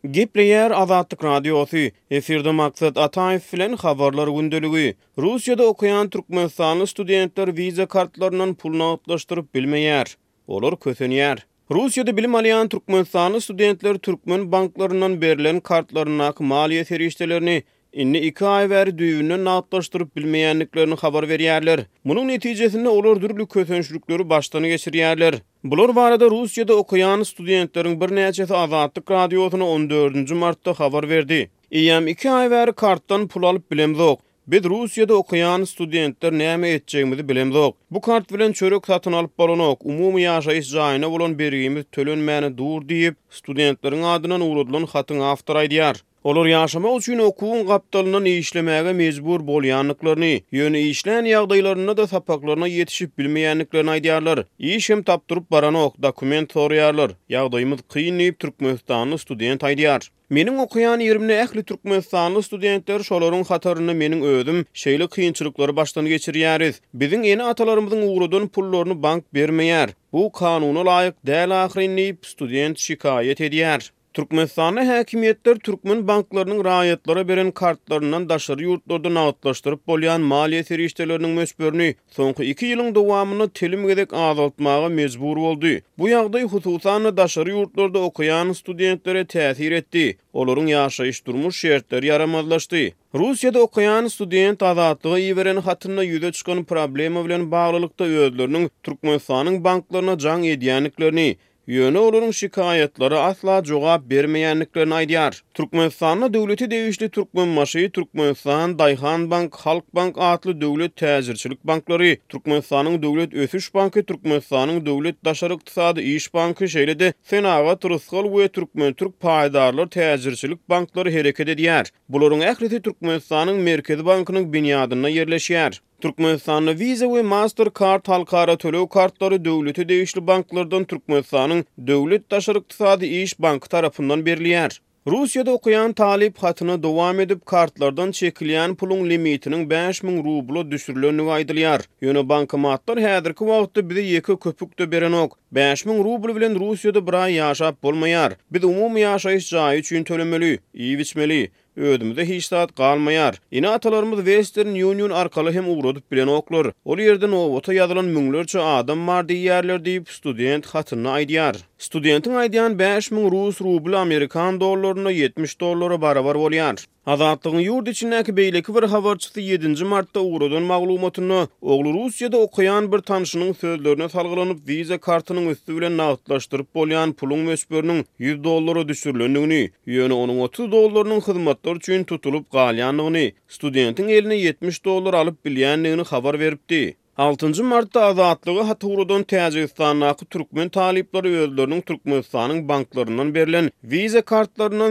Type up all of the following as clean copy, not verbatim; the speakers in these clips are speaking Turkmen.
Gepleyer Azatlyk Radiosu. Eferde maksat Ataýew bilen habarlar gündeligi. Russiýada okuyan türkmenistany studentler viza kartlarynyň pulny atlaşdyryp bilmeýär. Olar kösenýär. Russiýada bilim alýan türkmenistany studentler türkmen banklarynyň berilen kartlaryna maliýe serişdelerini inni 2 ay bäri düýünden nagtlaşdyryp bilmeýänliklerini habar berýärler. Munyň netijesinde olar dürli kösençlikleri başdan geçirýärler. Bular barada Russiýada okuyan studentleriň bir näçesi Azatlyk Radiosyna 14-nji martda habar berdi. Ýam 2 ay bäri kartdan pul alyp bilemzok. Biz Russiýada okuyan studentler näme etjegimizi bilemzok. Bu kart bilen çörek satyn alyp bolanok, umumy ýaşaýyş jaýyna bolan berigimiz tölenmäni dur diýip studentleriň adynan urudylan hatyň awtory aýdýar. Olar ýaşamak üçin okuwun gapdalynyň işlemäge mejbur bolýanlyklaryny, ýöne işlän ýagdaýlaryna da sapaklaryna ýetişip bilmeýänliklerini aýdýarlar. İş hem tapdyryp baranok, dokument sorýarlar. Ýagdaýymyz kyn diýip türkmenistany student aýdýar. Meniň okuyan ýerimne ähli türkmenistany studentler şolaryň hataryny meniň özüm şeýle kynçylyklary başdan geçirýäris. Biziň eni atalarymyzyň uğrudan pullaryny bank bermeýär. Bu kanuny laýyk däl ahyryn diýip student şikaýet edýär. Türkmenistany häkimetler türkmen banklarynyň raýatlara beren kartlaryndan daşary ýurtlarda nagtlaşdyryp bolýan maliýe serişdeleriniň mösberini soňky 2 ýylyň dowamyny telim gedek azaltmaga mejbur boldy. Bu ýagdaý hususan daşary ýurtlarda okuyan studentlere täsir etdi. Olaryň ýaşaýyş durmuş şertleri yaramazlaşdy. Russiýada okuyan student azatlygy ýiberen hatyna ýüze çykan problema bilen baglylykda özleriniň Türkmenistanyň banklaryna jaň edýänliklerini, ýöne olaryň şikaýetlary asla jogap bermeýänliklerini aýdýar. Türkmenistanyň döwleti degişli Türkmenmaşy, Türkmenistan, Daýhan Bank, Halk Bank atly döwlet täzirçilik banklary, Türkmenistanyň döwlet ösüş banky, Türkmenistanyň döwlet daşary ykdysady iş banky şeýle-de Senagat, Rysgal we Türk paýdarlar täzirçilik banklary hereket edýär. Bularyň ählisi Türkmenistanyň Merkezi Bankynyň binýadyna ýerleşýär. Türkmenistanyň Visa we Mastercard halkara tölew kartlary döwleti degişli banklardan Türkmenistanyň döwlet daşary ykdysady iş banky tarapyndan berilýär. Russiýada okuyan talip hatyna dowam edip kartlardan çekilýän pulun limitiniň 5000 rubla düşürilenigi aýdylýar. Ýöne bankomatlar häzirki wagtda bize ýeke köpükde berenok. 5000 rubl bilen Russiýada bir ay ýaşap bolmaýar. Biz umumy ýaşaýyş jaýy üçin tölemeli, iýip içmeli. Ödümüzde hiç saat kalmayar. Ine atalarımız Western Union arkaly hem uğradyp bilen oklar. Ol ýerde nowata ýazylan müňlerçe adam bar diýýärler diýip student hatyny aýdýar. Studentin aýdýan 5000 Rus rubl Amerikan dollaryna $70 barabar bolýar. Azatlygyň ýurt içindäki beýleki bir habarçysy 7-nji martda uğradan maglumatyny oglu Russiýada okuyan bir tanşynyň sözlerine salgylanyp viza kartynyň üstü bilen nagtlaşdyryp bolýan puluň mösberiniň $100 düşürilendigini, ýöne onuň $30 hyzmatlar üçin tutulup galýanlygyny, studentin eline $70 alyp bilýänligini habar beripdi. 6-njy martda Azatlygy Haturadan Täjikistanyň türkmen talipleri özleriniň Türkmenistanyň banklarynyň berilen viza kartlarynyň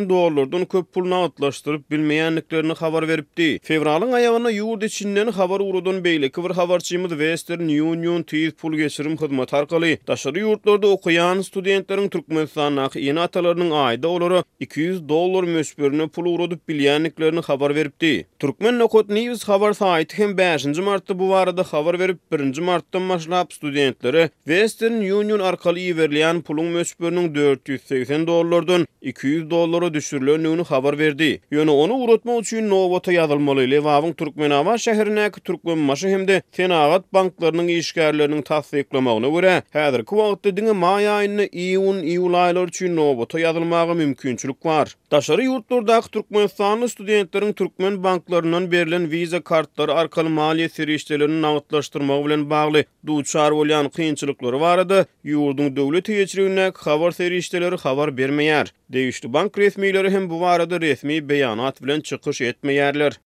$80 köp pul nagtlaşdyryp bilmeýänliklerini habar beripdi. Fevralyň aýagyna ýurt içinden habar urudan beýleki bir habarçymyz Western Union tiz pul geçirim hyzmaty arkaly daşary ýurtlarda okuyan studentleriň Türkmenistanyň ýeni atalarynyň aýda olary $200 mösberini pul urudyp bilýänliklerini habar beripdi. Türkmen Nokot News habar saýty hem 5-nji martda bu barada habar berip 1-nji martdan başlap studentlere Western Union arkaly ýerilýän puluň mösberiniň $480-dan $200 düşürilendigini habar berdi. Ýöne onu uratmak üçin nowata ýazylmaly. Lewabyň Türkmenaba şäherindäki Türkmenmaşy hemde Senagat banklarynyň işgärleriniň tasdiklamagyna görä, häzirki wagtda diňe maý aýyny iýun aýlary üçin nowata ýazylmagy mümkinçilik bar. Daşary ýurtlardaky Türkmenistanyň studentleriň türkmen banklarynyň berilen viza kartlary arkaly maliýe serişdelerini nagtlaşdyrmak bilen bagly duçar bolýan kynçylyklary barada ýurdun döwlet ýetirigine habar serişdeleri habar bermeýär. Degişli bank resmiýetleri hem bu barada resmi beýanat bilen çykyş etmeýärler.